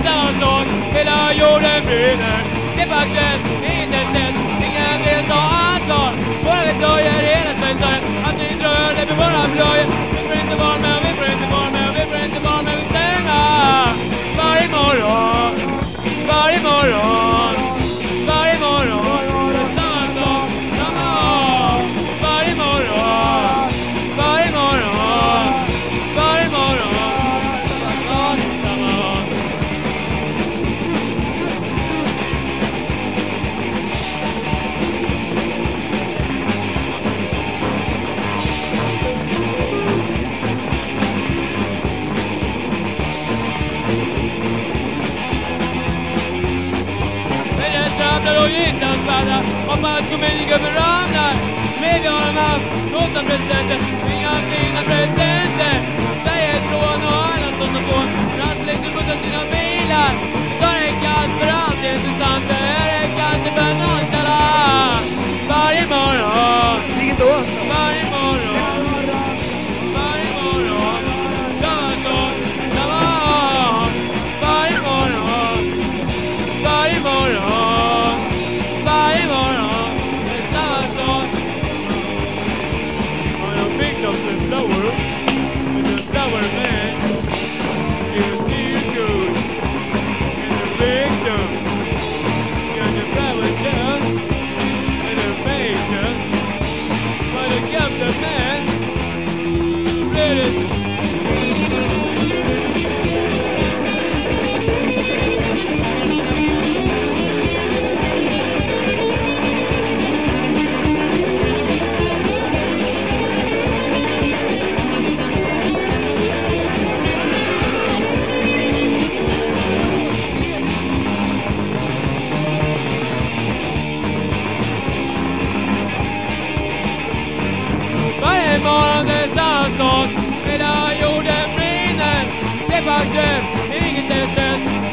samma sak. Hela jorden brinner. Det är faktiskt inget testet. Ingen vill ta ansvar. Våra glöjer hela Sverige. Att ni dröjer, det blir våra blöjor. Vi får inte vara med, vi får inte vara med, vi får inte vara med. Vi stänga varje morgon. Varje morgon. Varje morgon. Det är samma sak. Samma sak. Varje morgon. Varje morgon. Varje morgon. Samma sak. Samma sak. Och gisslandsvärda. Hoppas kommungubben ramlar. Men vi har de haft 8 presidenter. Inga fina presenter. Sverige är från och alla står som får. Rattlängder bussar sina bilar. Tar det kallt för allt är intressant. Det är det kanske för nonchalant. Varje morgon. Vilket då? Varje morgon. Varje morgon. Samma sak. Samma sak. Varje morgon. Varje morgon. Varje morgon. Det är samma sak. I am picked up the flower. With the flower man. You feel good. In the victim. In the private jet. In the major. But the captain man. Really. Varje morgon det är samma sak. Hela jorden brinner. Se faktum, inget testet.